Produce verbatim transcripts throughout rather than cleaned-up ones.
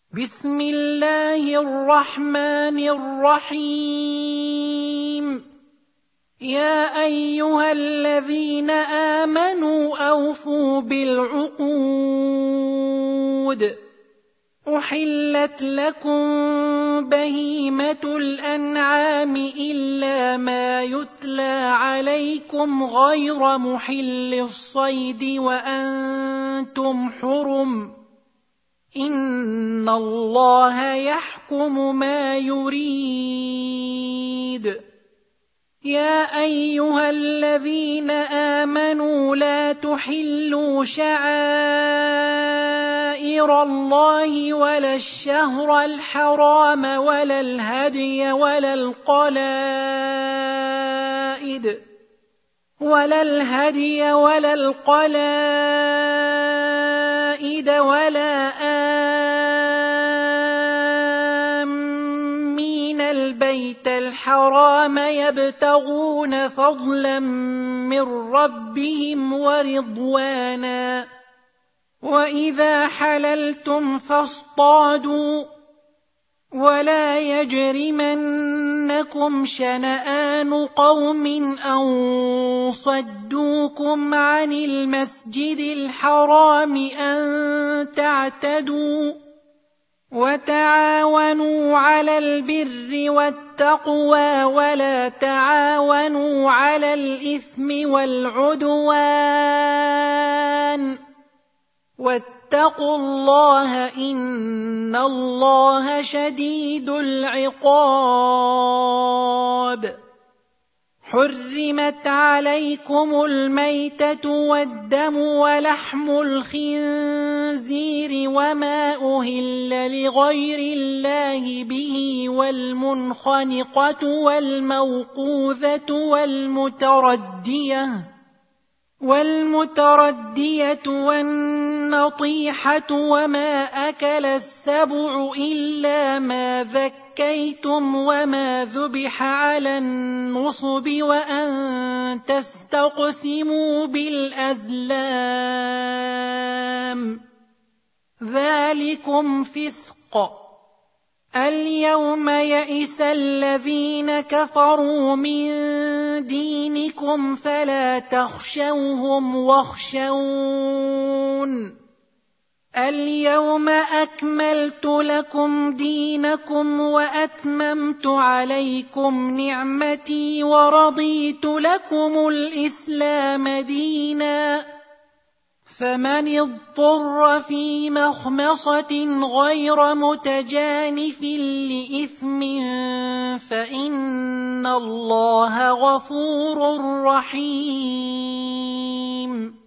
بسم الله الرحمن الرحيم. يا أيها الذين آمنوا أوفوا بالعقود. أحلت لكم بهيمة الأنعام إلا ما يتلى عليكم غير محل الصيد وأنتم حرم، إن الله يحكم ما يريد. يا أيها الذين آمنوا لا تحلوا شعائر الله ولا الشهر الحرام ولا الهدي ولا القلائد ولا الهدي ولا القلائد ولا آمين البيت الحرام يبتغون فضلا من ربهم ورضوانا. وإذا حللتم فاصطادوا، ولا يجرمنكم شنآن قوم أن صدوكم عن المسجد الحرام أن تعتدوا، وتعاونوا على البر والتقوى ولا تعاونوا على الإثم والعدوان، واتقوا الله إن الله شديد العقاب. حرمت عليكم الميتة والدم ولحم الخنزير وما أهل لغير الله به والمنخنقة والموقوذة والمتردية والمتردية والنطيحة وما أكل السبع إلا ما ذكيتم وما ذبح على النصب وأن تستقسموا بالأزلام، ذلكم فسق. اليوم يئس الذين كفروا من دينكم فلا تخشوهم واخشون. اليوم أكملت لكم دينكم وأتممت عليكم نعمتي ورضيت لكم الإسلام دينا. فمن اضطر في مخمصة غير متجانف لإثم فإن الله غفور رحيم.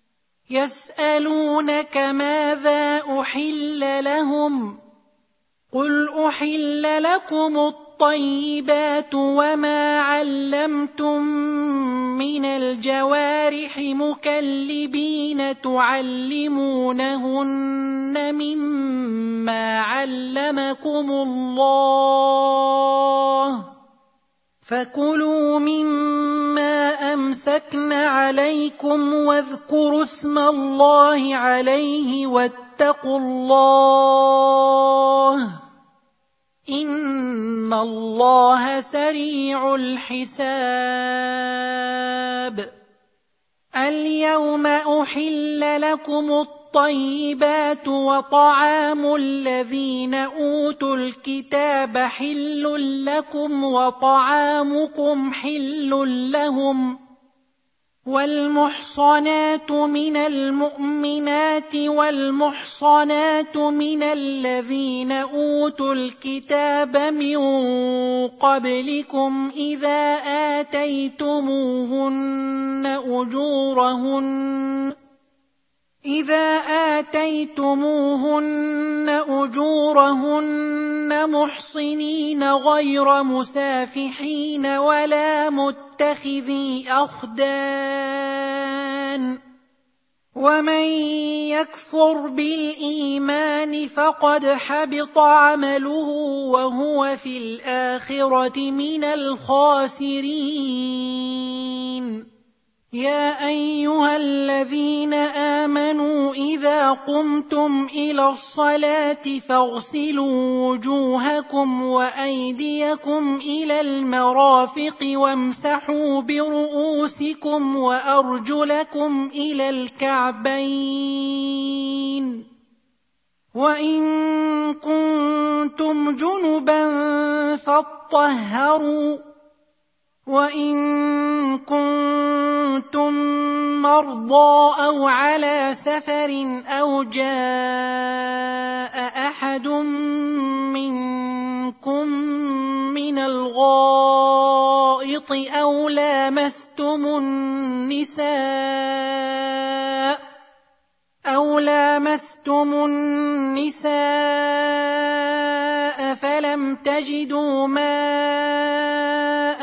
يسألونك ماذا أحل لهم؟ قل أحل لكم الطيبات وما علمتم من الجوارح مكلبين تعلمونهن مما علمكم الله، فكلوا مما أمسكن عليكم واذكروا اسم الله عليه واتقوا الله إن الله سريع الحساب. اليوم أحل لكم الطيبات وطعام الذين أوتوا الكتاب حل لكم وطعامكم حل لهم. والمحصنات من المؤمنات والمحصنات من الذين أوتوا الكتاب من قبلكم إذا آتيتموهن أجورهن إذا آتيتموهن أجورهن محصنين غير مسافحين ولا متخذي أخدان. ومن يكفر بالإيمان فقد حبط عمله وهو في الآخرة من الخاسرين. يا أيها الذين آمنوا إذا قمتم إلى الصلاة فاغسلوا وجوهكم وأيديكم إلى المرافق وامسحوا برؤوسكم وأرجلكم إلى الكعبين وإن كنتم جنبا فاطهروا وإن كنتم مرضى أو على سفر أو جاء أحد منكم من الغائط أو لامستم النساء أو لامستم النساء فلم تجدوا ماء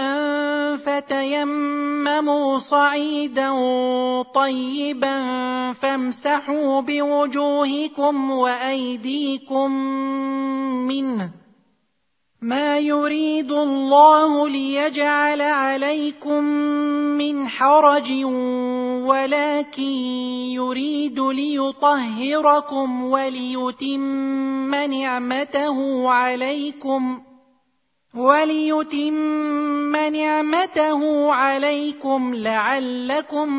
فتيمموا صعيدا طيبا فامسحوا بوجوهكم وأيديكم منه ما يريد الله ليجعل عليكم من حرج ولكن يريد ليطهركم وليتم نعمته عليكم وليتم نعمته عليكم لعلكم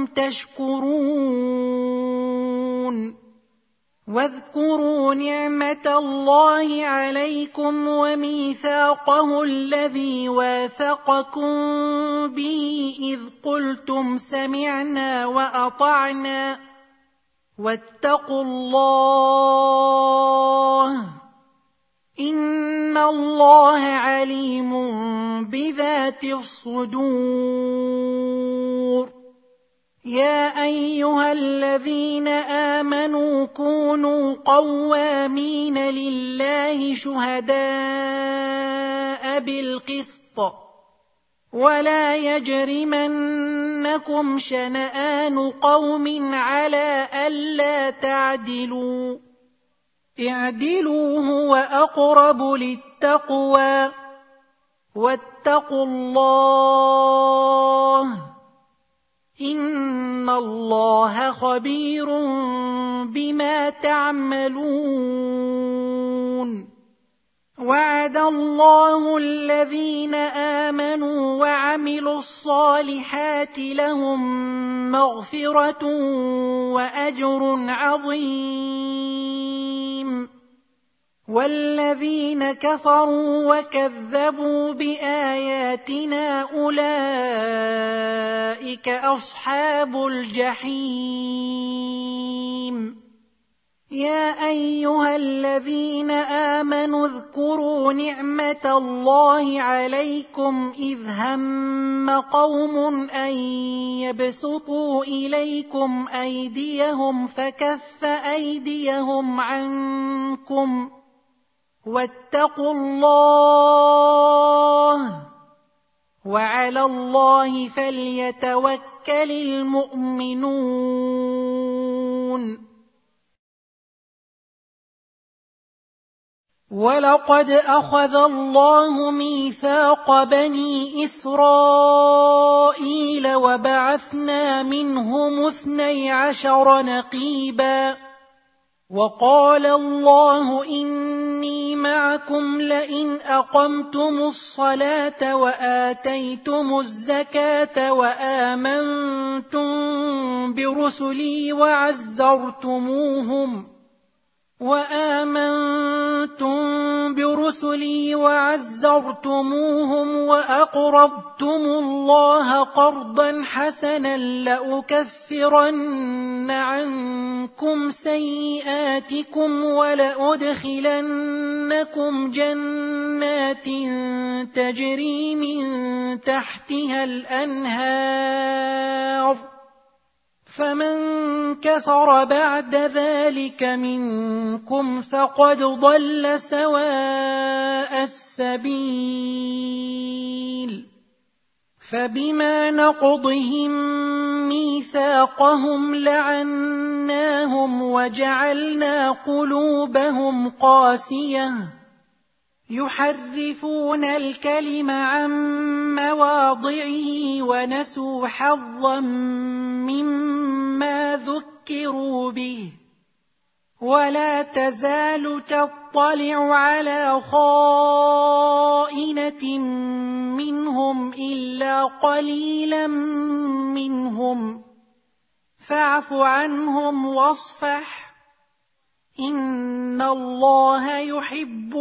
تشكرون واذكروا نعمة الله عليكم وميثاقه الذي واثقكم به إذ قلتم سمعنا وأطعنا واتقوا الله إن الله عليم بذات الصدور يا أيها الذين آمنوا كونوا قوامين لله شهداء بالقسط ولا يجرمنكم شنآن قوم على ألا تعدلوا اعدلوا هو أقرب للتقوى واتقوا الله إن الله خبير بما تعملون وعد الله الذين آمنوا وعملوا الصالحات لهم مغفرة وأجر عظيم والذين كفروا وكذبوا بآياتنا أولئك أصحاب الجحيم يا أيها الذين آمنوا اذكروا نعمة الله عليكم إذ هم قوم أن يبسطوا إليكم أيديهم فكف أيديهم عنكم واتقوا الله وعلى الله فليتوكل المؤمنون ولقد أخذ الله ميثاق بني إسرائيل وبعثنا منهم اثني عشر نقيبا وقال الله إني معكم لئن أقمتم الصلاة وآتيتم الزكاة وآمنتم برسلي وعزرتموهم وآمنتم برسلي وعزرتموهم وأقرضتم الله قرضا حسنا لأكفرن عنكم سيئاتكم ولأدخلنكم جنات تجري من تحتها الأنهار فمن كفر بعد ذلك منكم فقد ضل سواء السبيل فبما نقضهم ميثاقهم لعناهم وجعلنا قلوبهم قاسية يحرفون الكلم عن مواضعه ونسوا حظا مما ذكروا به ولا تزال تطلع على خائنة منهم إلا قليلا منهم فاعف عنهم واصفح إن الله يحب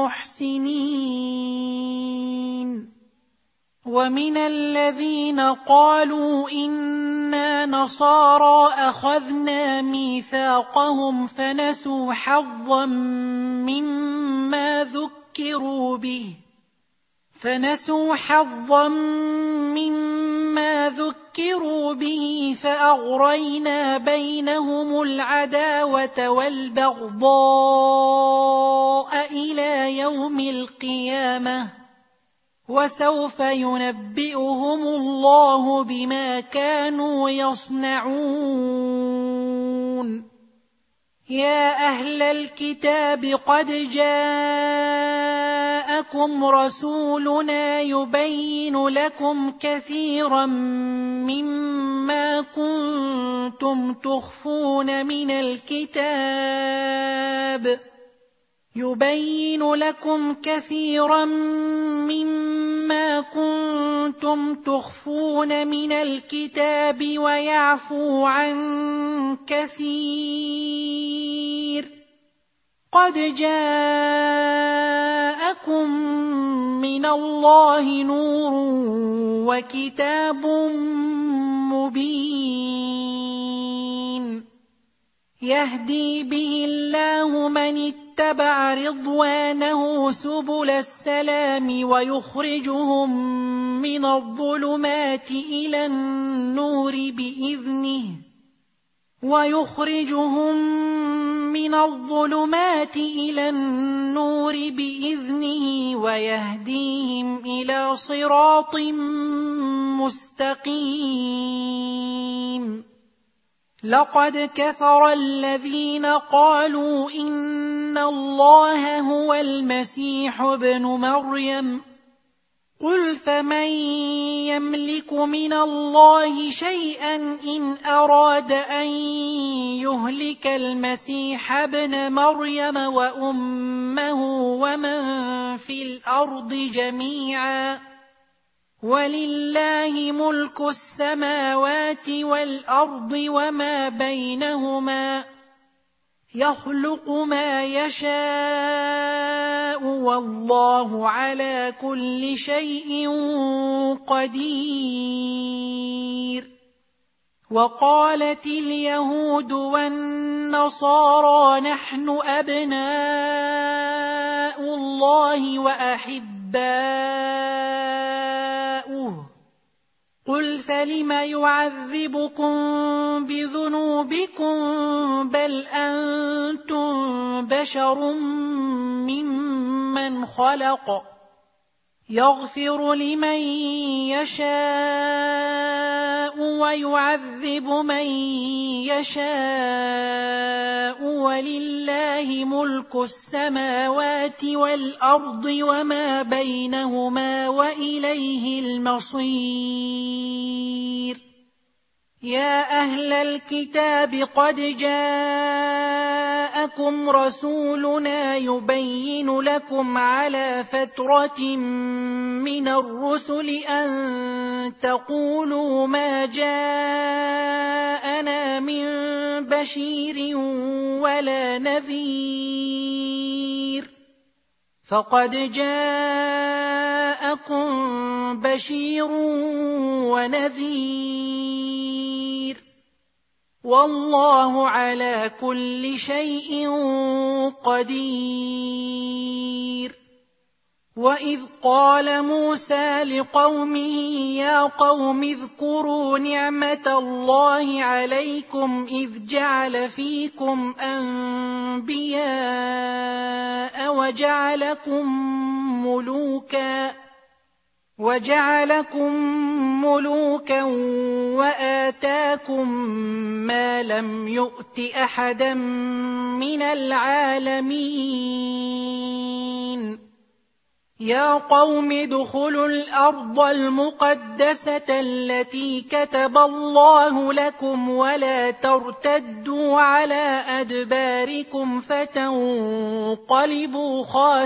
المحسنين. ومن الذين قالوا إنا نصارى أخذنا ميثاقهم فنسوا حظا مما ذكروا به فنسوا حظا مما ذكروا به فأغرينا بينهم العداوة والبغضاء إلى يوم القيامة وسوف ينبئهم الله بما كانوا يصنعون. يا أهل الكتاب قد جاءكم رسولنا يبين لكم كثيرا مما كنتم تخفون من الكتاب يبين لكم كثيرا مما كنتم تخفون من الكتاب ويعفو عن كثير قد جاءكم من الله نور وكتاب مبين يهدي به الله من اتبع رضوانه سبل السلام ويخرجهم من الظلمات إلى النور بإذنه ويخرجهم من الظلمات إلى النور بإذنه ويهديهم إلى صراط مستقيم. لقد كفر الذين قالوا إن الله هو المسيح ابن مريم قل فمن يملك من الله شيئا إن أراد أن يهلك المسيح ابن مريم وأمه ومن في الأرض جميعا ولله ملك السماوات والأرض وما بينهما يخلق ما يشاء والله على كل شيء قدير. وقالت اليهود والنصارى نحن أبناء الله وأحباؤه قل فلم يعذبكم بذنوبكم بل أنتم بشر ممن خلق يغفر لمن يشاء ويعذب من يشاء ولله ملك السماوات والأرض وما بينهما وإليه المصير. يا أهل الكتاب قد جاءكم رسولنا يبين لكم على فترة من الرسل أن تقولوا ما جاءنا من بشير ولا نذير فقد جاءكم بشير ونذير والله على كل شيء قدير. وإذ قال موسى لقومه يا قوم اذكروا نعمة الله عليكم إذ جعل فيكم أنبياء وجعلكم ملوكا وجعلكم ملوكا وآتاكم ما لم يؤت أحدا من العالمين يا قوم ادخلوا الأرض المقدسة التي كتب الله لكم ولا ترتدوا على أدباركم فتنقلبوا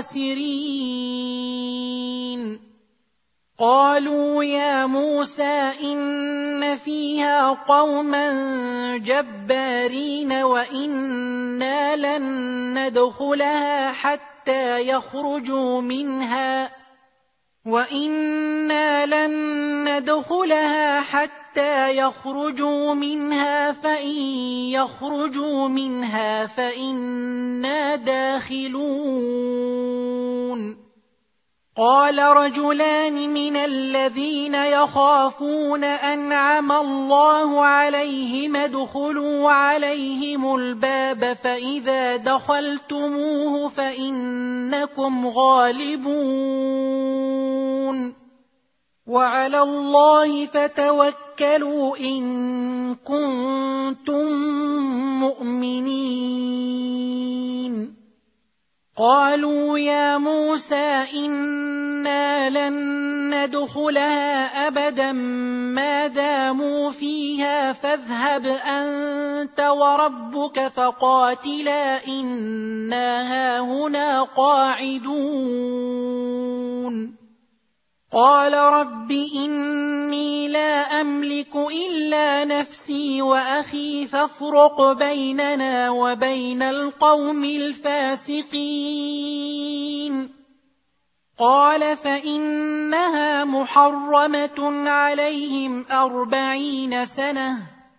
خاسرين. قالوا يا موسى إن فيها قوما جبارين وإنا لن ندخلها حتى حتى يخرجوا منها وإنا لن ندخلها حتى يخرجوا منها فإن يخرجوا منها فإنا داخلون. قال رجلان من الذين يخافون أنعم الله عليهم ادخلوا عليهم الباب فإذا دخلتموه فإنكم غالبون وعلى الله فتوكلوا إن كنتم مؤمنين. قالوا يا موسى إنا لن ندخلها أبدا ما داموا فيها فاذهب أنت وربك فقاتلا إنا هاهنا قاعدون. قال رب إني لا أملك إلا نفسي وأخي فافرق بيننا وبين القوم الفاسقين. قال فإنها محرمة عليهم أربعين سنة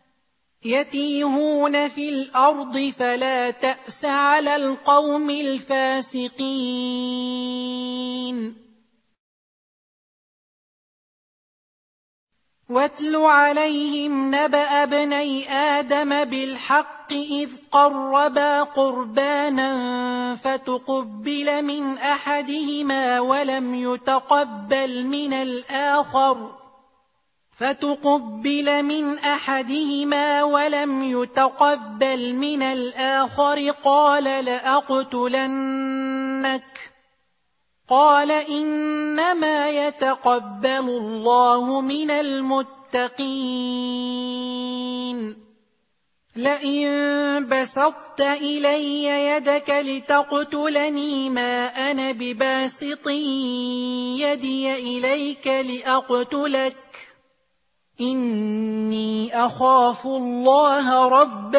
يتيهون في الأرض فلا تأس على القوم الفاسقين. واتل عليهم نبأ ابني آدم بالحق إذ قربا قربانا فتقبل من أحدهما ولم يتقبل من الآخر فتقبل من أحدهما ولم يتقبل من الآخر قال لأقتلنك قال إنما يتقبل الله من المتقين. لئن بسطت إلي يدك لتقتلني ما أنا بباسط يدي إليك لأقتلك إني أخاف الله رب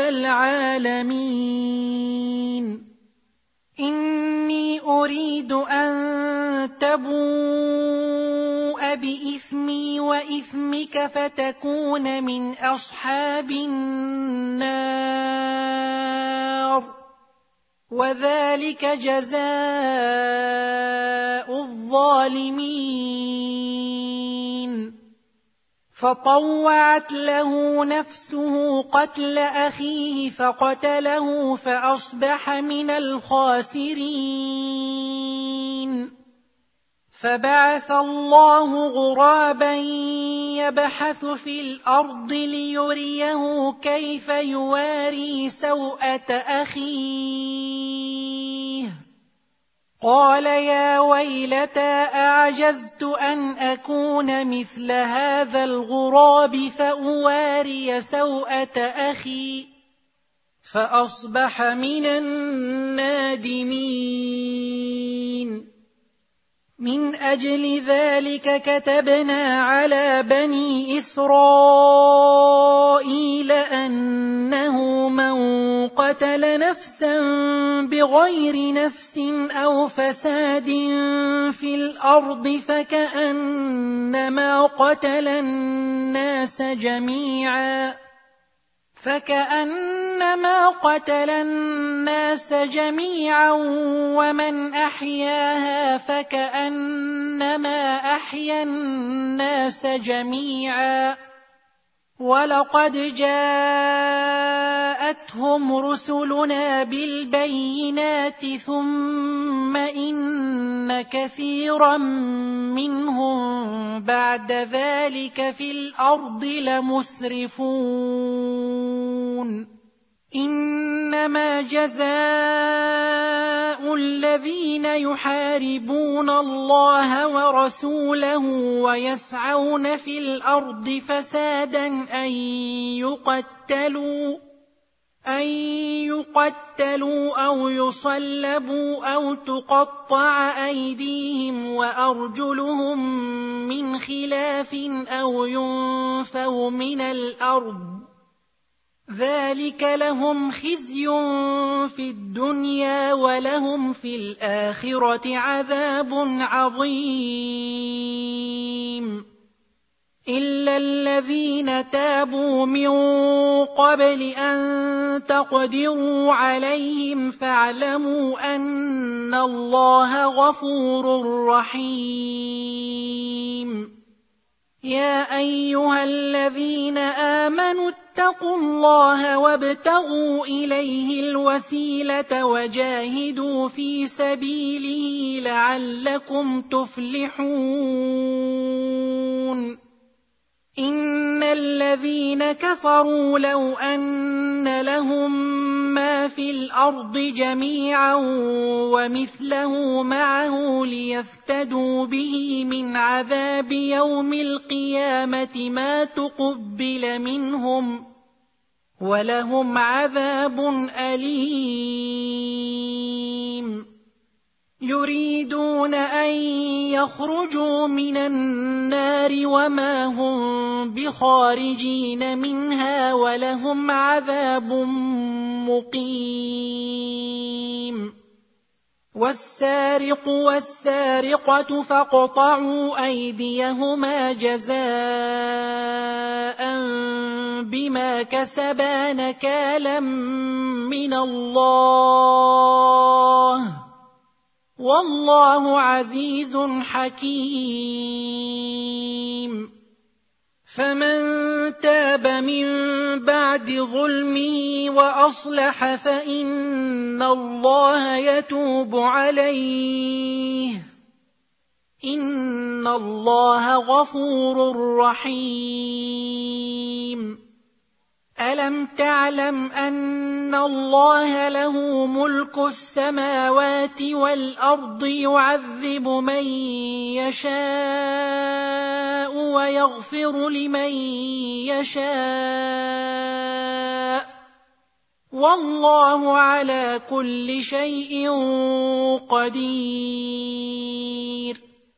العالمين. إني أريد أن تبوء بإثمي وإثمك فتكون من أصحاب النار وذلك جزاء الظالمين. فطوعت له نفسه قتل أخيه فقتله فأصبح من الخاسرين. فبعث الله غرابا يبحث في الأرض ليريه كيف يواري سوءة أخيه. قال يا ويلتى أعجزت أن أكون مثل هذا الغراب فأواري سوءة أخي فأصبح من النادمين. من أجل ذلك كتبنا على بني إسرائيل أنه من قتل نفسا بغير نفس أو فساد في الأرض فكأنما قتل الناس جميعا فكأنما قتل الناس جميعا ومن أحياها فكأنما أحيا الناس جميعا. ولقد جاءتهم رسلنا بالبينات ثم إن كثيرا منهم بعد ذلك في الأرض لمسرفون. إنما جزاء الذين يحاربون الله ورسوله ويسعون في الأرض فسادا أن يقتلوا أن يقتلوا أو يصلبوا أو تقطع أيديهم وأرجلهم من خلاف أو ينفوا من الأرض ذلك لهم خزي في الدنيا ولهم في الآخرة عذاب عظيم إلا الذين تابوا من قبل أن تقدروا عليهم فاعلموا أن الله غفور رحيم يا أيها الذين آمنوا اتقوا الله وابتغوا إليه الوسيلة وجاهدوا في سبيله لعلكم تفلحون إن الذين كفروا لو أن لهم ما في الأرض جميعا ومثله معه ليفتدوا به من عذاب يوم القيامة ما تقبل منهم ولهم عذاب أليم يريدون أن يخرجوا من النار وما هم بخارجين منها ولهم عذاب مقيم والسارق والسارقة فاقطعوا أيديهما جزاء بما كسبا نكالا من الله والله عزيز حكيم فمن تاب من بعد ظلمه وأصلح فإن الله يتوب عليه إن الله غفور رحيم ألم تعلم أن الله له ملك السماوات والأرض يعذب من يشاء ويغفر لمن يشاء والله على كل شيء قدير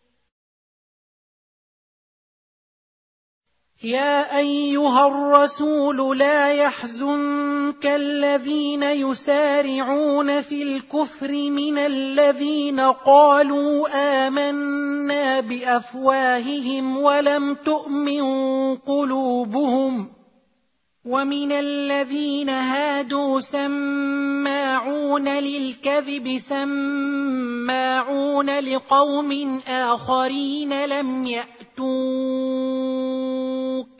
يا أيها الرسول لا يحزنك الذين يسارعون في الكفر من الذين قالوا آمنا بأفواههم ولم تؤمن قلوبهم ومن الذين هادوا سماعون للكذب سماعون لقوم آخرين لم يأتوك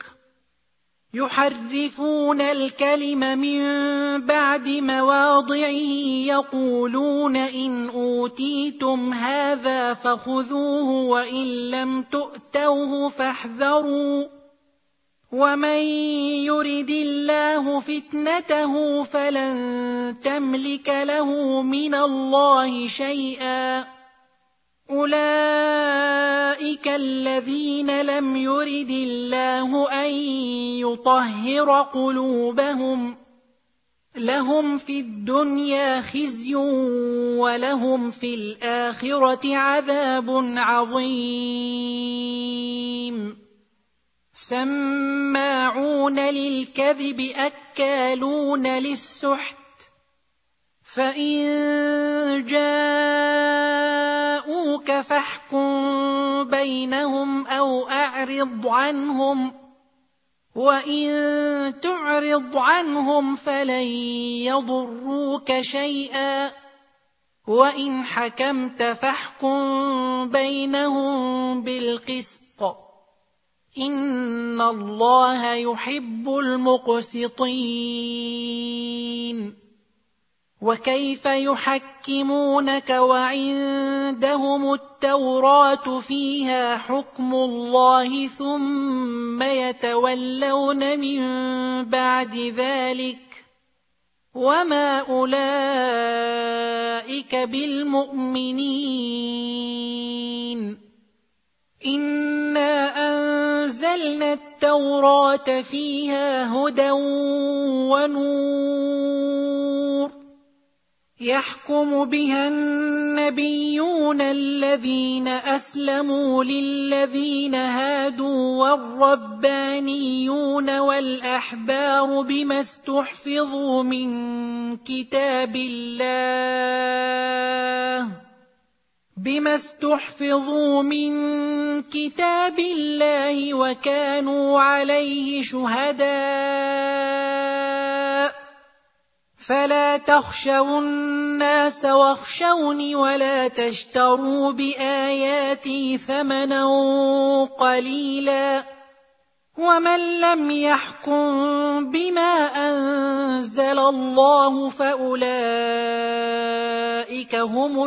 يحرفون الكلم من بعد مواضعه يقولون إن أوتيتم هذا فخذوه وإن لم تؤتوه فاحذروا ومن يرد الله فتنته فلن تملك له من الله شيئا أولئك الذين لم يرد الله أن يطهر قلوبهم لهم في الدنيا خزي ولهم في الآخرة عذاب عظيم سماعون للكذب أكالون للسحت فإن جاءوك فاحكم بينهم أو أعرض عنهم وإن تعرض عنهم فلن يضروك شيئا وإن حكمت فاحكم بينهم بالقسط إن الله يحب المقسطين وكيف يحكمونك وعندهم التوراة فيها حكم الله ثم يتولون من بعد ذلك وما أولئك بالمؤمنين. إنا أنزلنا التوراة فيها هدى ونور يحكم بها النبيون الذين أسلموا للذين هادوا والربانيون والأحبار بما استحفظوا من كتاب الله بما استحفظوا من كتاب الله وكانوا عليه شهداء. فلا تخشوا الناس واخشوني ولا تشتروا بآياتي ثمنا قليلا ومن لم يحكم بما أنزل الله فأولئك هم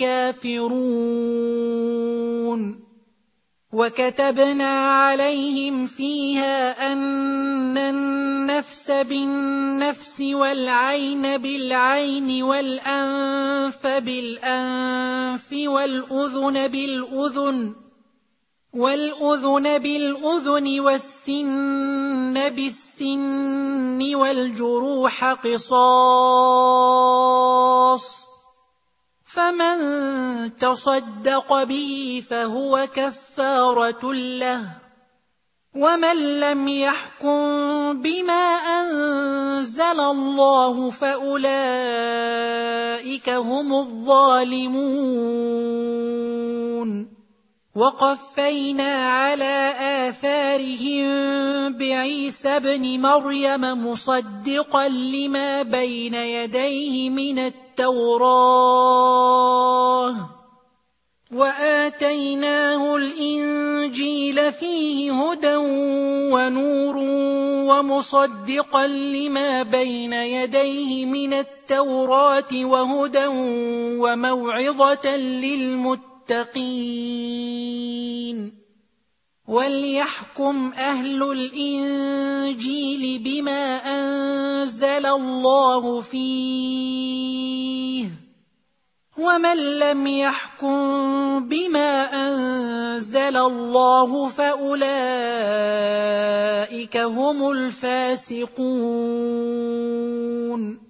الكافرون. وكتبنا عليهم فيها أن النفس بالنفس والعين بالعين والأنف بالأنف والأذن بالأذن والأذن بالأذن والسن بالسن والجروح قصاص فمن تصدق به فهو كفارة له ومن لم يحكم بما أنزل الله فأولئك هم الظالمون. وقفينا على آثارهم بعيسى ابن مريم مصدقا لما بين يديه من التوراة وآتيناه الإنجيل فيه هدى ونور ومصدقا لما بين يديه من التوراة وهدى وموعظة للمتقين. وليحكم أهل الإنجيل بما أنزل الله فيه ومن لم يحكم بما أنزل الله فأولئك هم الفاسقون.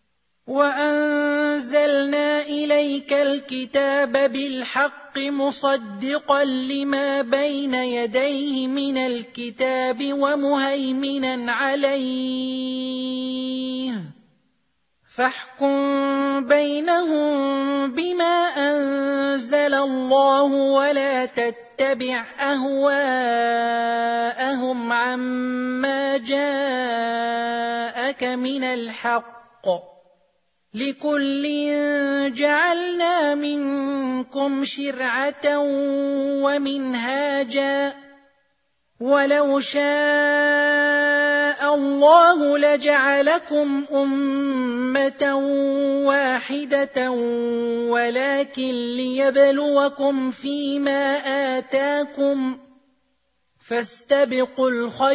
وأنزلنا إليك الكتاب بالحق مصدقا لما بين يديه من الكتاب ومهيمنا عليه فاحكم بينهم بما أنزل الله ولا تتبع أهواءهم عما جاءك من الحق لكل جعلنا منكم شرعة ومنهاجا ولو شاء الله لجعلكم أمة واحدة ولكن ليبلوكم فيما آتاكم فاستبقوا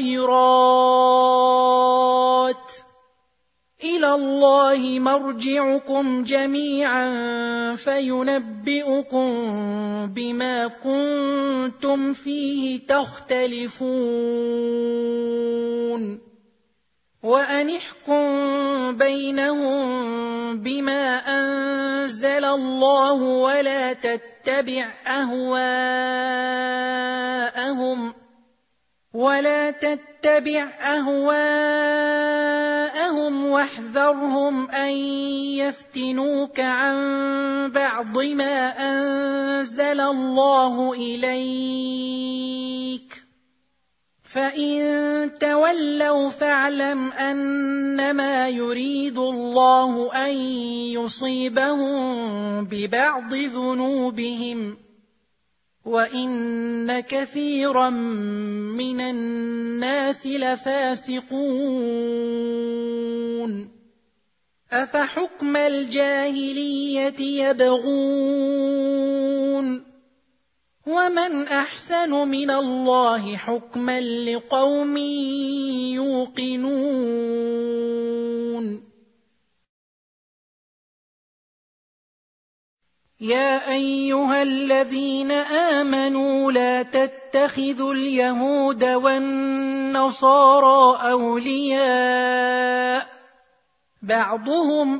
الخيرات إلى الله مرجعكم جميعا فينبئكم بما كنتم فيه تختلفون. وأن احكم بينهم بما أنزل الله ولا تتبع أهواءهم ولا تتبع أهواءهم واحذرهم أن يفتنوك عن بعض ما أنزل الله إليك فإن تولوا فاعلم أنما يريد الله أن يصيبهم ببعض ذنوبهم وإن كثيرا من الناس لفاسقون. أفحكم الجاهلية يبغون ومن أحسن من الله حكما لقوم يوقنون. يا أيها الذين آمنوا لا تتخذوا اليهود والنصارى أولياء بعضهم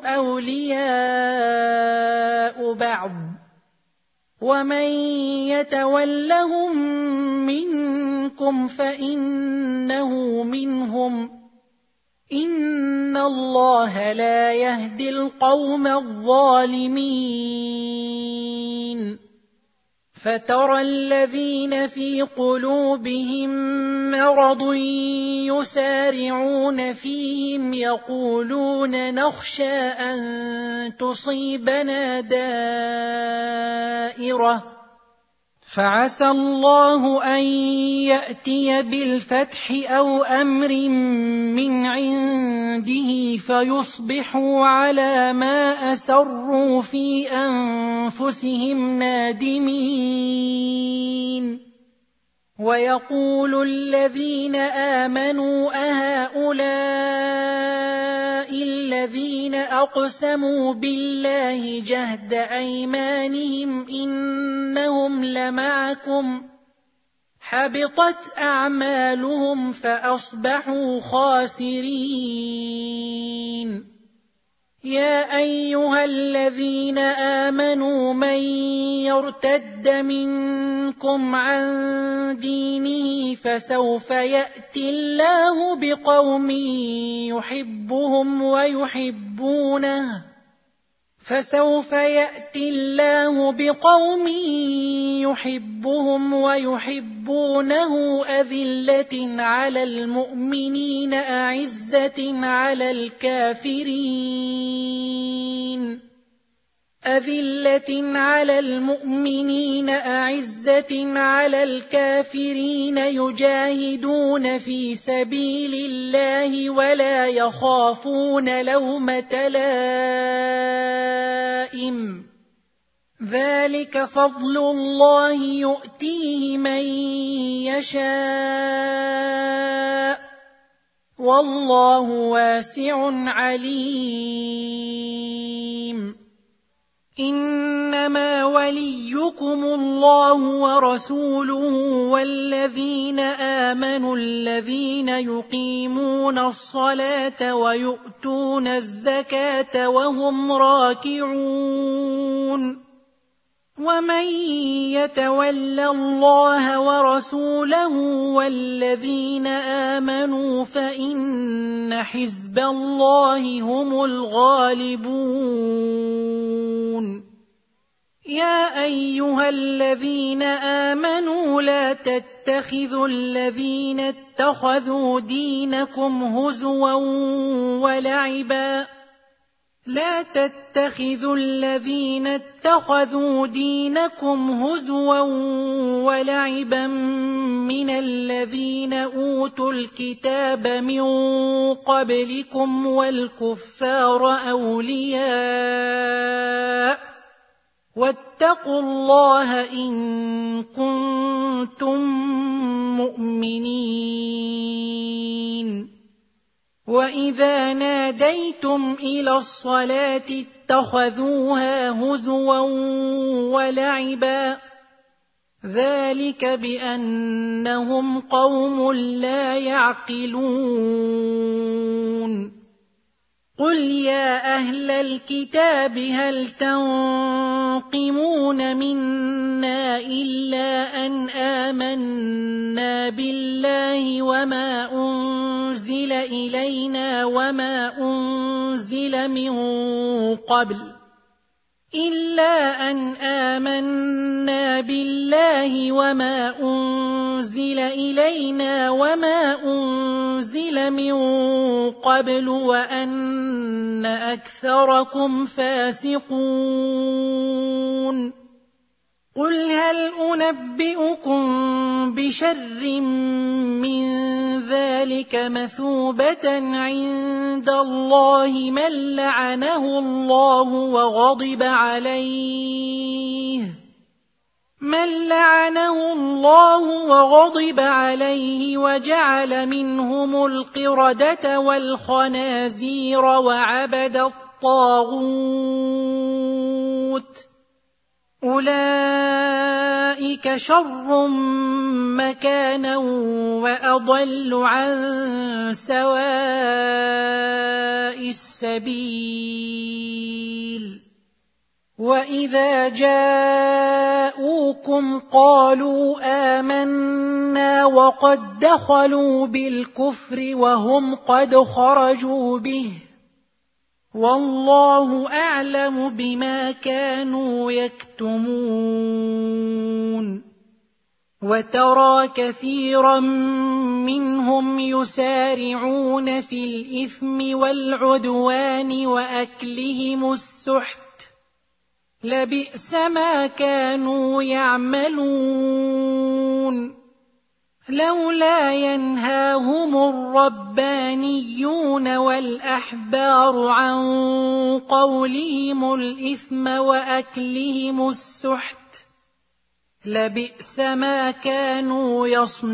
أولياء بعض ومن يتولهم منكم فإنه منهم إن الله لا يهدي القوم الظالمين فترى الذين في قلوبهم مرض يسارعون فيهم يقولون نخشى أن تصيبنا دائرة فعسى الله أن يأتي بالفتح أو أمر من عنده فيصبحوا على ما أسروا في أنفسهم نادمين ويقول الذين آمنوا أهؤلاء الذين أقسموا بالله جهد أيمانهم إنهم لمعكم حبطت أعمالهم فأصبحوا خاسرين يا أيها الذين آمنوا من يرتد منكم عن دينه فسوف يأتي الله بقوم يحبهم ويحبونه فسوف يأتي الله بقوم يحبهم ويحبونه أذلة على المؤمنين أعزة على الكافرين أذلة على المؤمنين أعزة على الكافرين يجاهدون في سبيل الله ولا يخافون لومة لائم ذلك فضل الله يؤتيه من يشاء والله واسع عليم إنما وليكم الله ورسوله والذين آمنوا الذين يقيمون الصلاة ويؤتون الزكاة وهم راكعون ومن يتول الله ورسوله والذين آمنوا فإن حزب الله هم الغالبون يا أيها الذين آمنوا لا تتخذوا الذين اتخذوا دينكم هزوا ولعبا لا تتخذوا الذين اتخذوا دينكم هزوا ولعبا من الذين أوتوا الكتاب من قبلكم والكفار أولياء واتقوا الله إن كنتم مؤمنين وإذا ناديتم إلى الصلاة اتخذوها هزوا ولعبا ذلك بأنهم قوم لا يعقلون قل يا أهل الكتاب هل تنقمون منا إلا أن آمنا بالله وما أنزل إلينا وما أنزل من قبل إلا أن آمنا بالله وما أنزل إلينا وما أنزل من قبل وأن أكثركم فاسقون قل هل أنبئكم بشر من ذلك مثوبة عند الله من لعنه الله وغضب عليه من لعنه الله وغضب عليه وجعل منهم القردة والخنازير وعبد الطاغوت أولئك شر مكانا وأضل عن سواء السبيل وإذا جاءوكم قالوا آمنا وقد دخلوا بالكفر وهم قد خرجوا به والله أعلم بما كانوا يكتمون وترى كثيرا منهم يسارعون في الإثم والعدوان وأكلهم السحت لبئس ما كانوا يعملون لولا ينهاهم الربانيون والأحبار عن قولهم الإثم وأكلهم السحت لبئس ما كانوا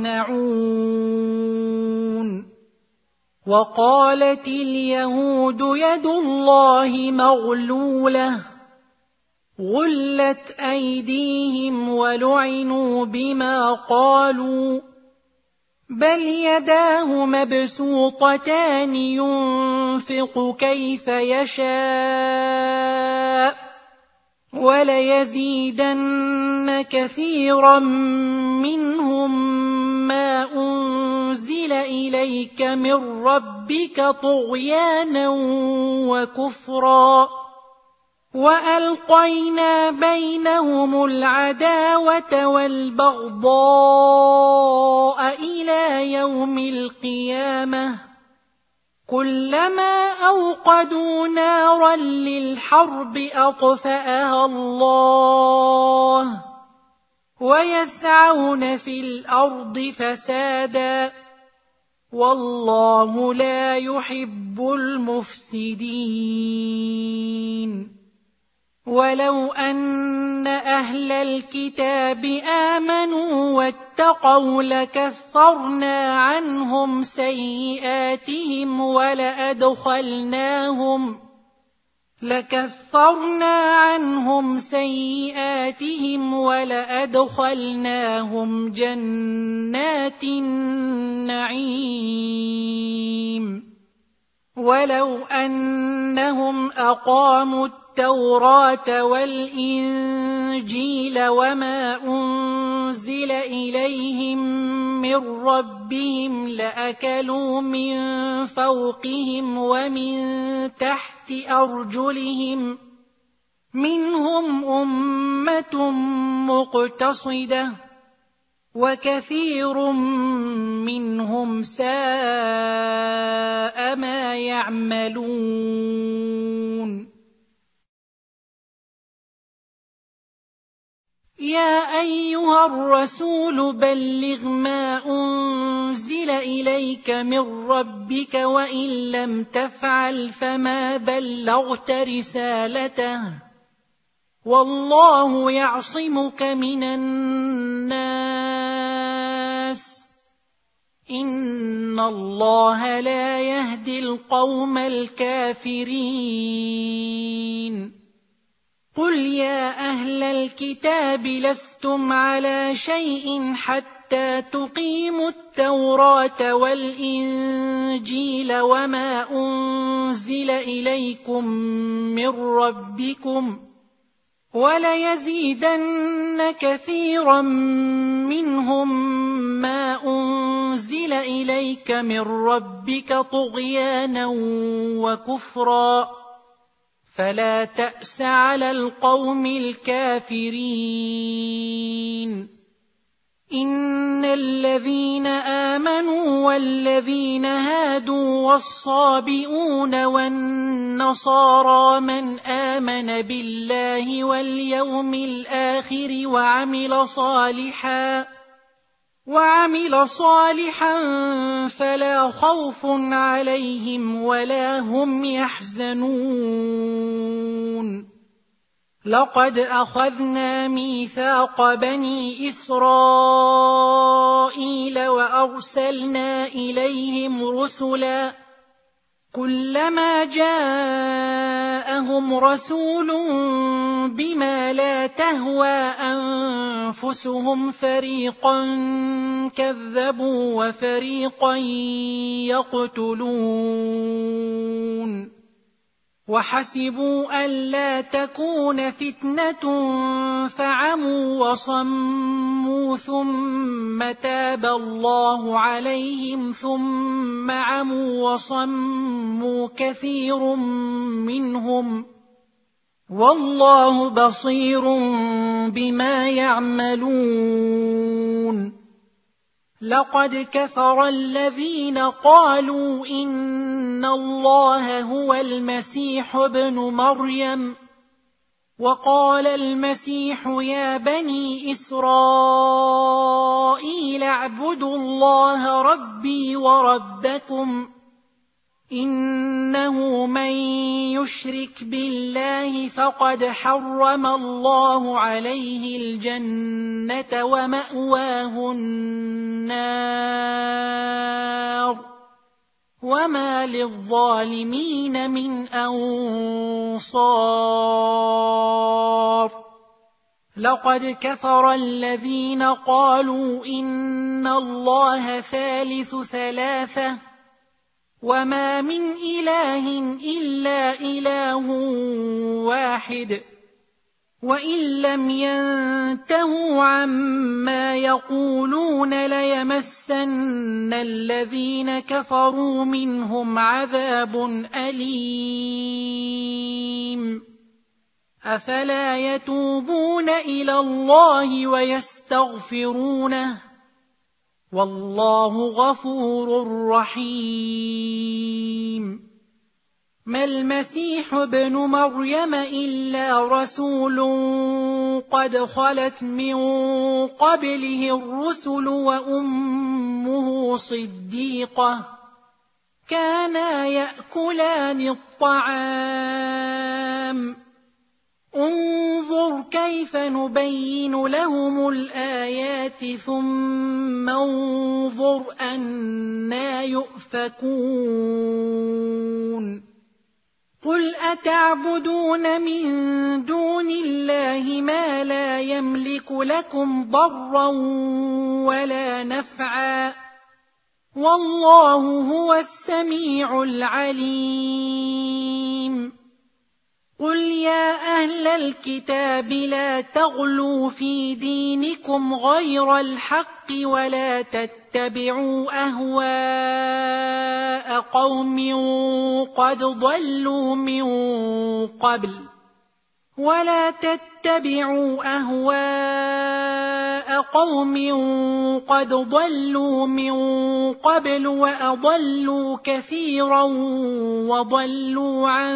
يصنعون وقالت اليهود يد الله مغلولة غلت أيديهم ولعنوا بما قالوا بل يداه مبسوطتان ينفق كيف يشاء وليزيدن كثيرا منهم ما أنزل إليك من ربك طغيانا وكفرا وألقينا بينهم العداوة والبغضاء إلى يوم القيامة كلما أوقدوا نارا للحرب أطفأها الله ويسعون في الأرض فسادا والله لا يحب المفسدين ولو أن أهل الكتاب آمنوا واتقوا لكفرنا عنهم سيئاتهم ولأدخلناهم لكفرنا عنهم سيئاتهم ولأدخلناهم جنات النعيم ولو أنهم أقاموا التوراة والإنجيل وما أنزل إليهم من ربهم لأكلوا من فوقهم ومن تحت أرجلهم منهم أمة مقتصدة وكثير منهم ساء ما يعملون يا أيها الرسول بلغ ما أنزل إليك من ربك وإن لم تفعل فما بلغت رسالته والله يعصمك من الناس إن الله لا يهدي القوم الكافرين قل يا أهل الكتاب لستم على شيء حتى تقيموا التوراة والإنجيل وما أنزل إليكم من ربكم وليزيدن كثيرا منهم ما أنزل إليك من ربك طغيانا وكفرا فلا تأس على القوم الكافرين إن الذين آمنوا والذين هادوا والصابئون والنصارى من آمن بالله واليوم الآخر وعمل صالحا وعمل صالحا فلا خوف عليهم ولا هم يحزنون لقد أخذنا ميثاق بني إسرائيل وأرسلنا إليهم رسلا كلما جاءهم رسول بما لا تهوى أنفسهم فريقا كذبوا وفريقا يقتلون وحسبوا ألا تكون فتنة فعموا وصموا ثم تاب الله عليهم ثم عموا وصموا كثير منهم والله بصير بما يعملون لقد كفر الذين قالوا إن الله هو المسيح ابن مريم وقال المسيح يا بني إسرائيل اعبدوا الله ربي وربكم إنه من يشرك بالله فقد حرم الله عليه الجنة ومأواه النار وما للظالمين من أنصار لقد كفر الذين قالوا إن الله ثالث ثلاثة وما من إله إلا إله واحد وإن لم ينتهوا عما يقولون ليمسن الذين كفروا منهم عذاب أليم أفلا يتوبون إلى الله ويستغفرونه والله غفور رحيم ما المسيح ابن مريم إلا رسول قد خلت من قبله الرسل وأمه صديقة كانا يأكلان الطعام انظر كيف نبين لهم الآيات ثم انظر أنى يؤفكون قل أتعبدون من دون الله ما لا يملك لكم ضرا ولا نفعا والله هو السميع العليم قل يا أهل الكتاب لا تغلوا في دينكم غير الحق ولا تتبعوا أهواء قوم قد ضلوا من قبل ولا تتبعوا أهواء قوم قد ضلوا من قبل وأضلوا كثيرا وضلوا عن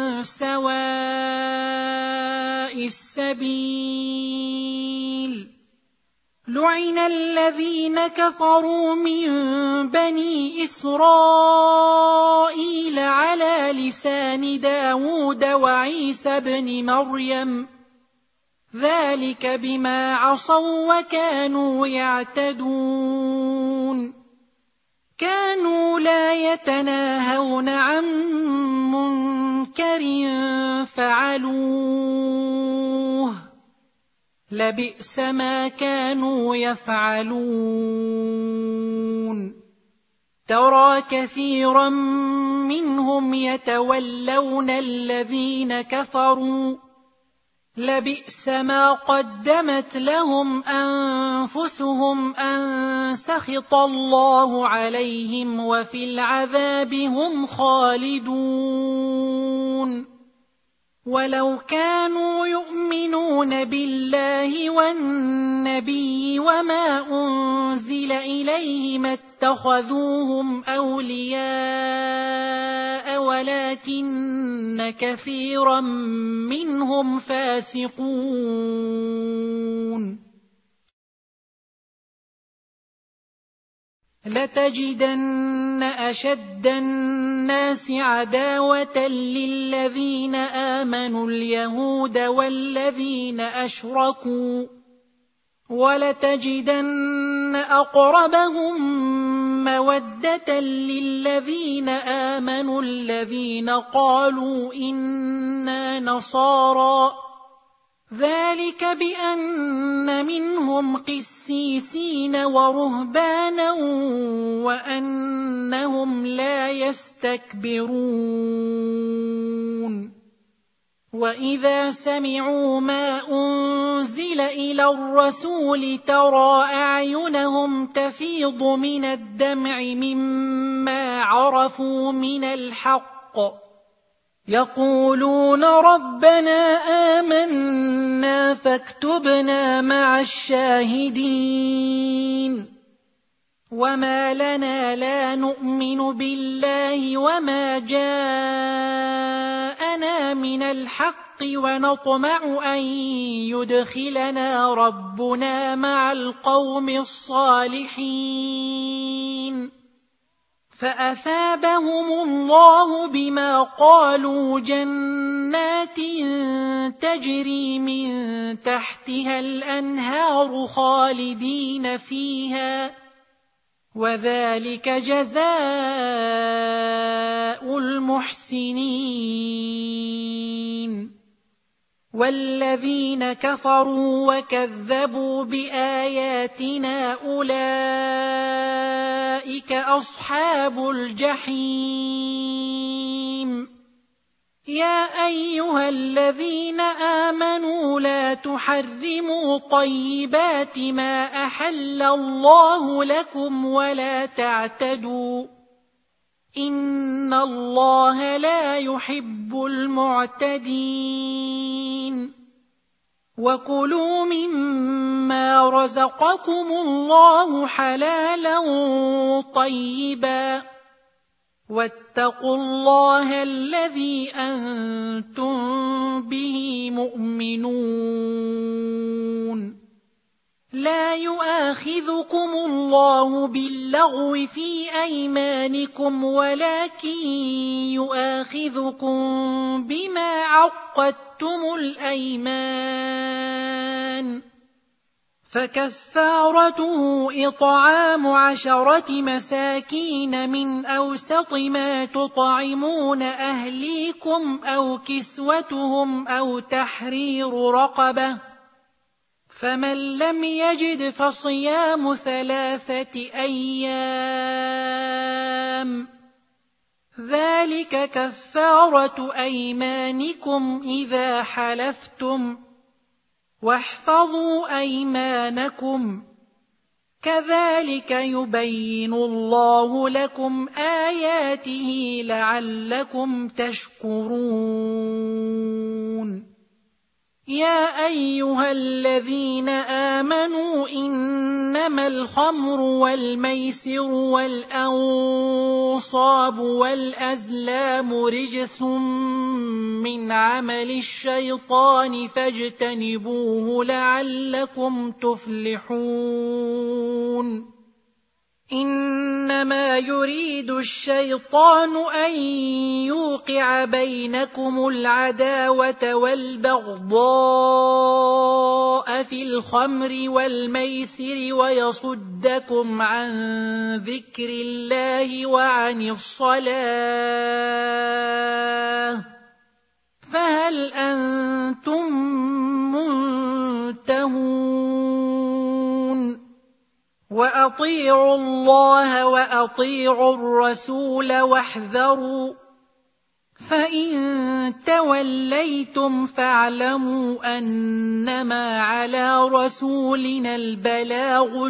سواء السبيل لعن الذين كفروا من بني إسرائيل على لسان داود وعيسى بن مريم ذلك بما عصوا وكانوا يعتدون كانوا لا يتناهون عن منكر فعلوه لبئس ما كانوا يفعلون ترى كثيرا منهم يتولون الذين كفروا لبئس ما قدمت لهم أنفسهم أن سخط الله عليهم وفي العذاب هم خالدون ولو كانوا يؤمنون بالله والنبي وما أنزل إليه ما اتخذوهم أولياء ولكن كثيرا منهم فاسقون لتجدن أشد الناس عداوة للذين آمنوا اليهود والذين أشركوا ولتجدن أقربهم مَوَدَّةً لِّلَّذِينَ آمَنُوا الَّذِينَ قَالُوا إِنَّا نَصَارَىٰ ذَلِكَ بِأَنَّ مِنْهُمْ قِسِّيسِينَ وَرُهْبَانًا وَأَنَّهُمْ لَا يَسْتَكْبِرُونَ وَإِذَا سَمِعُوا مَا أُنزِلَ إِلَى الرَّسُولِ تَرَىٰ أَعْيُنَهُمْ تَفِيضُ مِنَ الدَّمْعِ مِمَّا عَرَفُوا مِنَ الْحَقِّ يَقُولُونَ رَبَّنَا آمَنَّا فَاكْتُبْنَا مَعَ الشَّاهِدِينَ وَمَا لَنَا لَا نُؤْمِنُ بِاللَّهِ وَمَا جَاءَنَا مِنَ الْحَقِّ وَنَطْمَعُ أَن يُدْخِلَنَا رَبُّنَا مَعَ الْقَوْمِ الصَّالِحِينَ فَأَثَابَهُمُ اللَّهُ بِمَا قَالُوا جَنَّاتٍ تَجْرِي مِن تَحْتِهَا الْأَنْهَارُ خَالِدِينَ فِيهَا وَذَلِكَ جَزَاءُ الْمُحْسِنِينَ وَالَّذِينَ كَفَرُوا وَكَذَّبُوا بِآيَاتِنَا أُولَئِكَ أَصْحَابُ الْجَحِيمِ يَا أَيُّهَا الَّذِينَ آمَنُوا لَا تُحَرِّمُوا طَيِّبَاتِ مَا أَحَلَّ اللَّهُ لَكُمْ وَلَا تَعْتَدُوا إِنَّ اللَّهَ لَا يُحِبُّ الْمُعْتَدِينَ وَكُلُوا مِمَّا رَزَقَكُمُ اللَّهُ حَلَالًا طَيِّبًا وَاتَّقُوا اللَّهَ الَّذِي أَنتُم بِهِ مُؤْمِنُونَ لَا يُؤَاخِذُكُمُ اللَّهُ بِاللَّغْوِ فِي أَيْمَانِكُمْ وَلَكِن يُؤَاخِذُكُم بِمَا عَقَّدتُّمُ الْأَيْمَانَ فَكَفَّارَتُهُ إِطْعَامُ عَشَرَةِ مَسَاكِينَ مِنْ أَوْسَطِ مَا تُطْعِمُونَ أَهْلِيكُمْ أَوْ كِسْوَتُهُمْ أَوْ تَحْرِيرُ رَقَبَةٍ فَمَن لَّمْ يَجِدْ فَصِيَامُ ثَلَاثَةِ أَيَّامٍ ذَلِكَ كَفَّارَةُ أَيْمَانِكُمْ إِذَا حَلَفْتُمْ وَاحْفَظُوا أَيْمَانَكُمْ كَذَلِكَ يُبَيِّنُ اللَّهُ لَكُمْ آيَاتِهِ لَعَلَّكُمْ تَشْكُرُونَ يَا أَيُّهَا الَّذِينَ آمَنُوا إِنَّمَا الْخَمْرُ وَالْمَيْسِرُ وَالْأَنصَابُ وَالْأَزْلَامُ رِجْسٌ مِّنْ عَمَلِ الشَّيْطَانِ فَاجْتَنِبُوهُ لَعَلَّكُمْ تُفْلِحُونَ إِنَّمَا يُرِيدُ الشَّيْطَانُ أَن يُوقِعَ بَيْنَكُمُ الْعَدَاوَةَ وَالْبَغْضَاءَ فِي الْخَمْرِ وَالْمَيْسِرِ وَيَصُدَّكُمْ عَن ذِكْرِ اللَّهِ وَعَنِ الصَّلَاةِ فَهَلْ أَنتُم مُّنتَهُونَ وَأَطِيعُوا اللَّهَ وَأَطِيعُوا الرَّسُولَ وَاحْذَرُوا فَإِن تَوَلَّيْتُمْ فَاعْلَمُوا أَنَّمَا عَلَىٰ رَسُولِنَا الْبَلَاغُ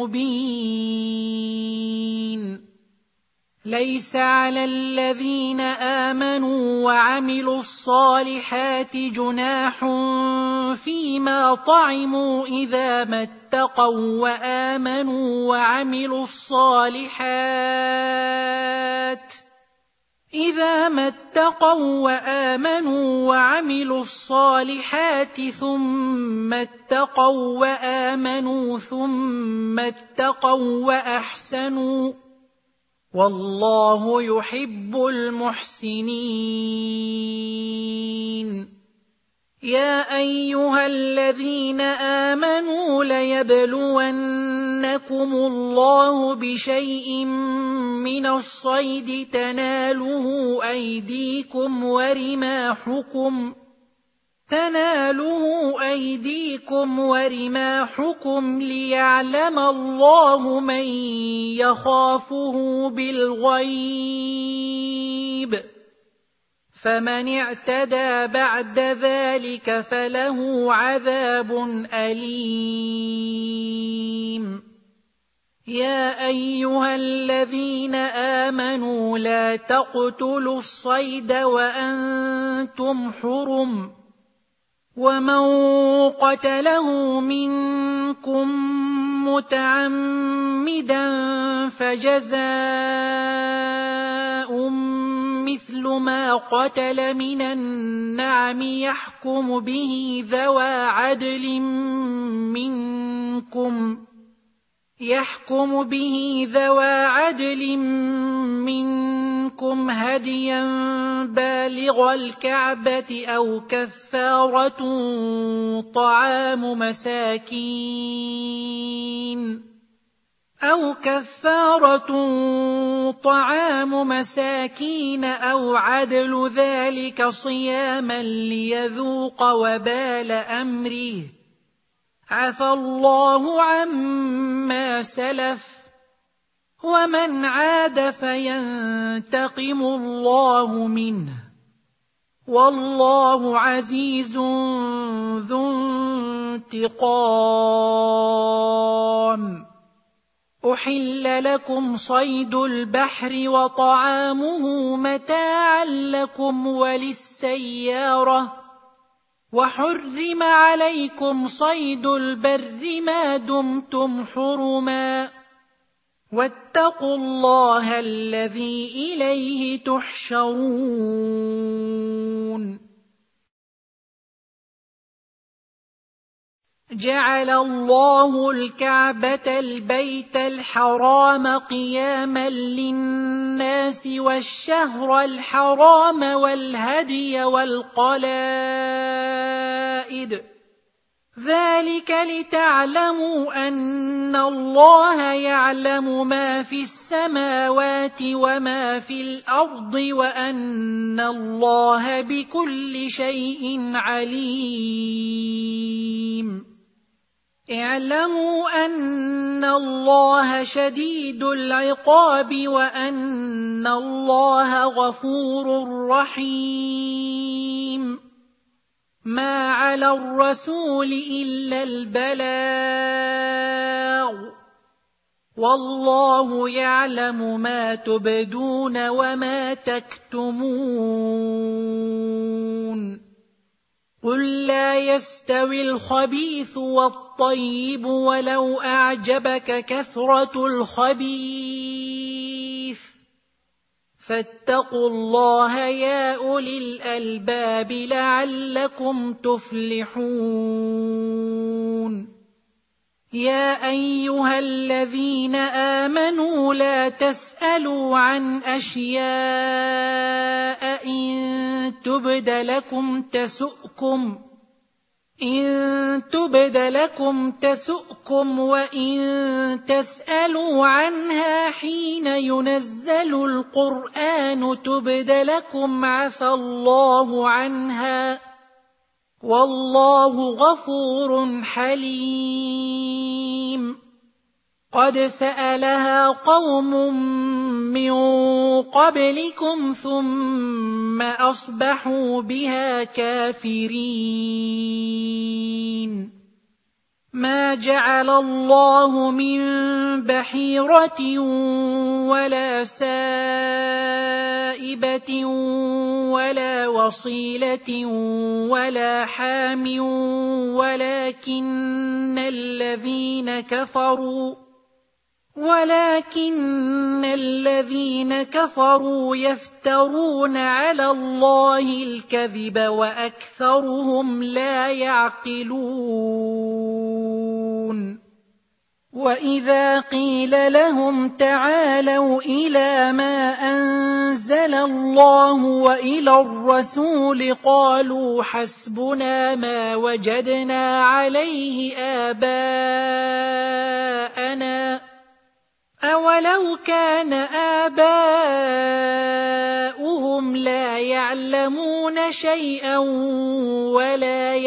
الْمُبِينُ لَيْسَ عَلَى الَّذِينَ آمَنُوا وَعَمِلُوا الصَّالِحَاتِ جُنَاحٌ فِيمَا طَعِمُوا إِذَا مَا اتَّقَوا وَآمَنُوا وَعَمِلُوا الصَّالِحَاتِ إِذَا مَا اتَّقَوا وَآمَنُوا وَعَمِلُوا الصَّالِحَاتِ ثُمَّ اتَّقَوا وَآمَنُوا ثُمَّ اتَّقَوا وَأَحْسَنُوا وَاللَّهُ يُحِبُّ الْمُحْسِنِينَ يَا أَيُّهَا الَّذِينَ آمَنُوا لَيَبْلُوَنَّكُمُ يَبْلُوَنَّكُمُ اللَّهُ بِشَيْءٍ مِّنَ الصَّيْدِ تَنَالُهُ أَيْدِيكُمْ وَرِمَاحُكُمْ تناله أيديكم ورماحكم ليعلم الله من يخافه بالغيب، فمن اعتدى بعد ذلك فله عذاب أليم. يا أيها الذين آمنوا لا تقتلوا الصيد وأنتم حرم، ومن قتله منكم متعمدا فجزاء مثل ما قتل من النعم يحكم به ذوى عدل منكم يحكم به ذوى عدل منكم هديا بالغ الكعبة أو كفارة طعام مساكين أو كفارة طعام مساكين أو عدل ذلك صياما ليذوق وبال أمره، عفى الله عما سلف، ومن عاد فينتقم الله منه، والله عزيز ذو انتقام. أحل لكم صيد البحر وطعامه متاعا لكم وللسيارة، وحرم عليكم صيد البر ما دمتم حرما، واتقوا الله الذي إليه تحشرون. جعل الله الكعبة البيت الحرام قياما للناس والشهر الحرام والهدي والقلائد، ذلك لتعلموا أن الله يعلم ما في السماوات وما في الأرض وأن الله بكل شيء عليم. اعلموا أن الله شديد العقاب وأن الله غفور رحيم. ما على الرسول إلا البلاغ، والله يعلم ما تبدون وما تكتمون. قل لا يستوي الخبيث والطيب ولو أعجبك كثرة الخبيث، فاتقوا الله يا أولي الألباب لعلكم تفلحون. يا أيها الذين آمنوا لا تسألوا عن أشياء إن تبد لكم تسؤكم إن تبد لكم تسؤكم وإن تسألوا عنها حين ينزل القرآن تبد لكم عفى الله عنها، والله غفور حليم. قد سألها قوم من قبلكم ثم أصبحوا بها كافرين. ما جعل الله من بحيرة ولا سائبة ولا وصيلة ولا حام ولكن الذين كفروا ولكن الذين كفروا يفترون على الله الكذب وأكثرهم لا يعقلون. وإذا قيل لهم تعالوا إلى ما أنزل الله وإلى الرسول قالوا حسبنا ما وجدنا عليه آباءنا ولو كان آباؤهم لا يعلمون شيئا ولا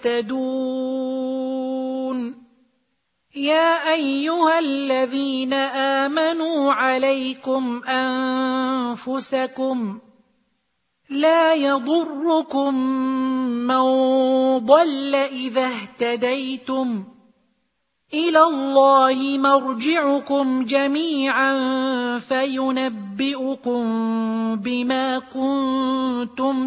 يهتدون يا أيها الذين آمنوا عليكم أنفسكم لا يضركم من ضل إذا اهتديتم إلى الله مرجعكم جميعا فينبئكم بما كنتم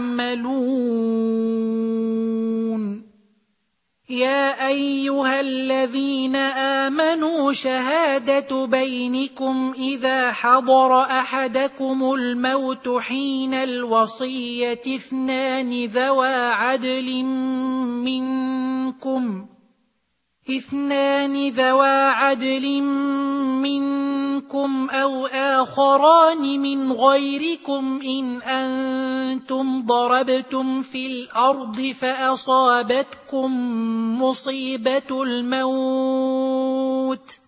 تعملون يا أيها الذين آمنوا شهادة بينكم إذا حضر أحدكم الموت حين الوصية اثنان ذوى عدل منكم اثنان ذوى عدل منكم أو آخران من غيركم إن أنتم ضربتم في الأرض فأصابتكم مصيبة الموت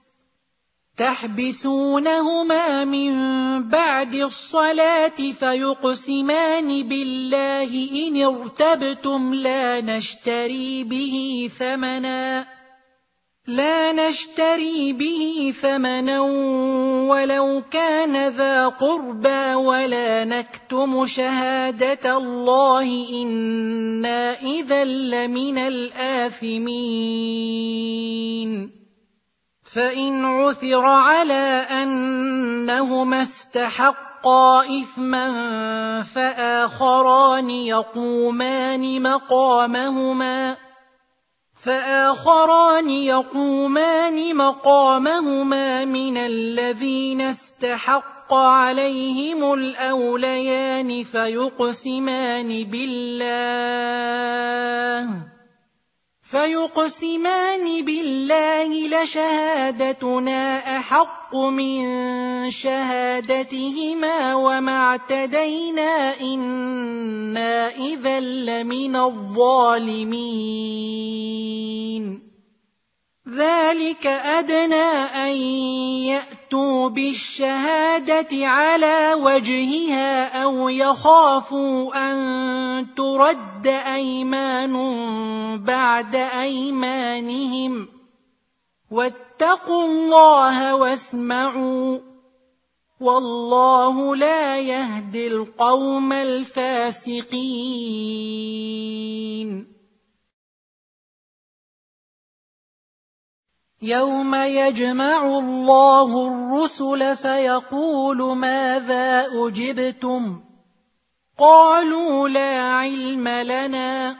تحبسونهما من بعد الصلاة فيقسمان بالله إن ارتبتم لا نشتري به ثمنا لا نشتري به ثمنا ولو كان ذا قربى ولا نكتم شهادة الله إنا إذا لمن الآثمين فإن عثر على أنهما استحقا إثما فآخران يقومان مقامهما فآخران يقومان مقامهما من الذين استحق عليهم الأوليان فيقسمان بالله فيقسمان بالله لشهادتنا أحق من شهادتهما وما اعتدينا إنا إذا لمن الظالمين ذلك أدنى أن يأتوا بالشهادة على وجهها أو يخافوا أن ترد أيمان بعد أيمانهم واتقوا الله واسمعوا والله لا يهدي القوم الفاسقين يوم يجمع الله الرسل فيقول ماذا أجبتم قالوا لا علم لنا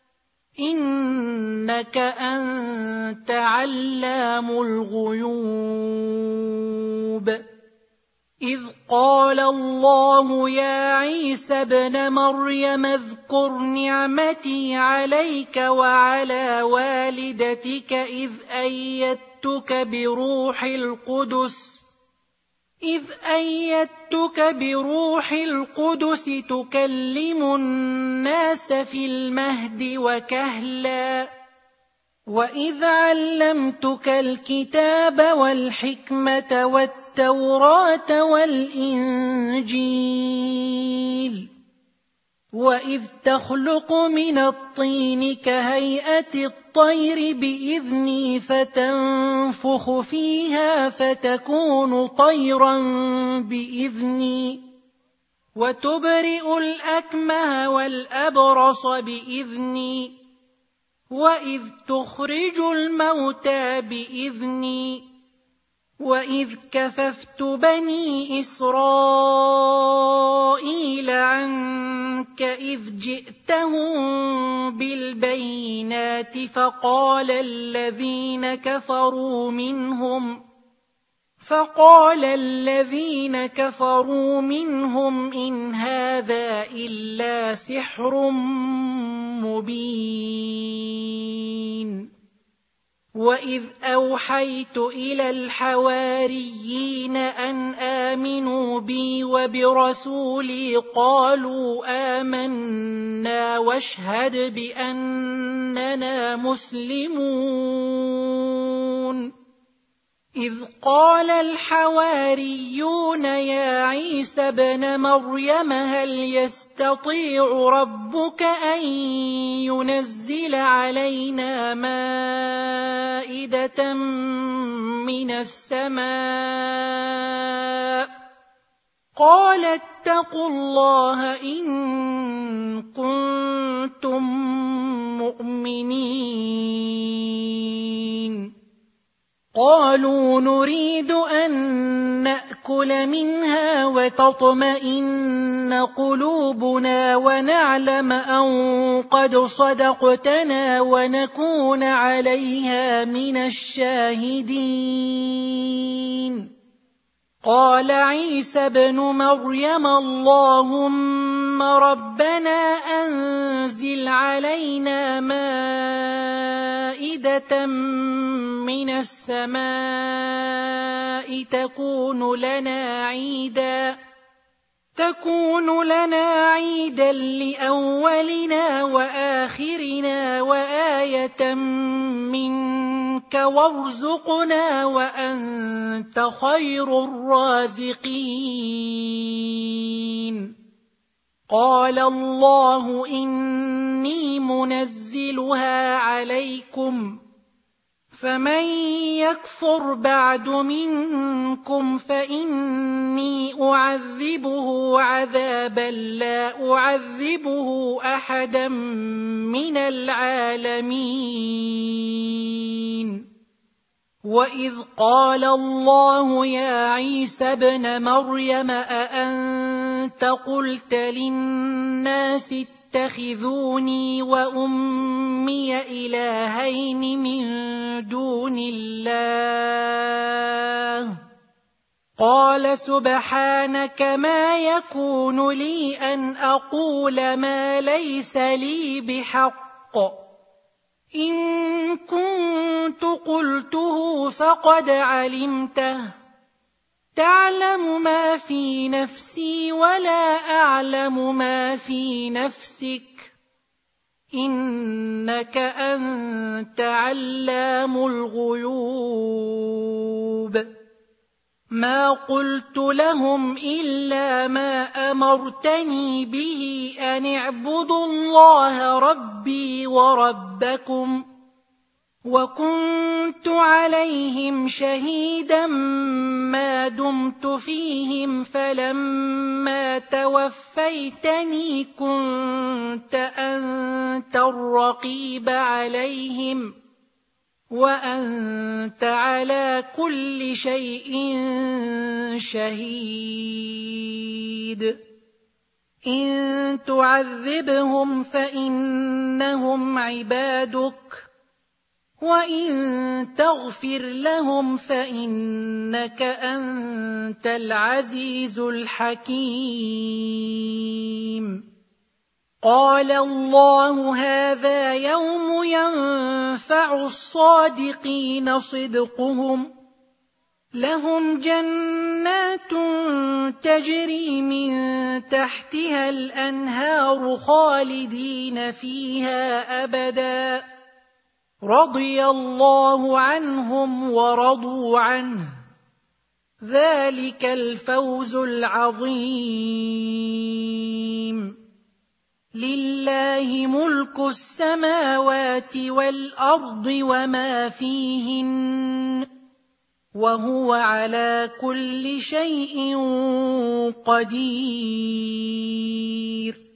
إنك أنت علام الغيوب إذ قال الله يا عيسى ابن مريم اذكر نعمتي عليك وعلى والدتك إذ أيدتك بروح القدس إذ أيدتك بروح القدس تكلم الناس في المهد وكهلا وإذ علمتك الكتاب والحكمة والتوراة والإنجيل وإذ تخلق من الطين كهيئة الطير بإذني فتنفخ فيها فتكون طيرا بإذني وتبرئ الأكمه والأبرص بإذني وإذ تخرج الموتى بإذني وإذ كففت بني إسرائيل عنك إذ جئتهم بالبينات فقال الذين كفروا منهم فقال الذين كفروا منهم إن هذا إلا سحر مبين وإذ أوحيت إلى الحواريين أن آمنوا بي وبرسولي قالوا آمنا واشهد بأننا مسلمون إذ قال الحواريون يا عيسى ابن مريم هل يستطيع ربك أن ينزل علينا مائدة من السماء قال اتقوا الله إن كنتم مؤمنين قالوا نريد أن نأكل منها وتطمئن قلوبنا ونعلم أن قد صدقتنا ونكون عليها من الشاهدين قال عيسى ابن مريم اللهم ربنا أنزل علينا مائدة من السماء تكون لنا عيدا تكون لنا عيدا لأولنا وآخرنا وآية منك وارزقنا وأنت خير الرازقين قال الله إني منزلها عليكم فمن يكفر بعد منكم فإني أعذبه عذابا لا أعذبه أحدا من العالمين وإذ قال الله يا عيسى ابن مريم أأنت قلت للناس اتخذوني وأمي إلهين من دون الله قال سبحانك ما يكون لي أن أقول ما ليس لي بحق إن كنت قلته فقد علمته تعلم ما في نفسي ولا أعلم ما في نفسك إنك أنت علام الغيوب ما قلت لهم إلا ما أمرتني به أن اعبدوا الله ربي وربكم وكنت عليهم شهيدا ما دمت فيهم فلما توفيتني كنت أنت الرقيب عليهم وأنت على كل شيء شهيد إن تعذبهم فإنهم عبادك وإن تغفر لهم فإنك أنت العزيز الحكيم قال الله هذا يوم ينفع الصادقين صدقهم لهم جنات تجري من تحتها الأنهار خالدين فيها أبدا رضي الله عنهم ورضوا عنه ذلك الفوز العظيم لله ملك السماوات والأرض وما فيهن وهو على كل شيء قدير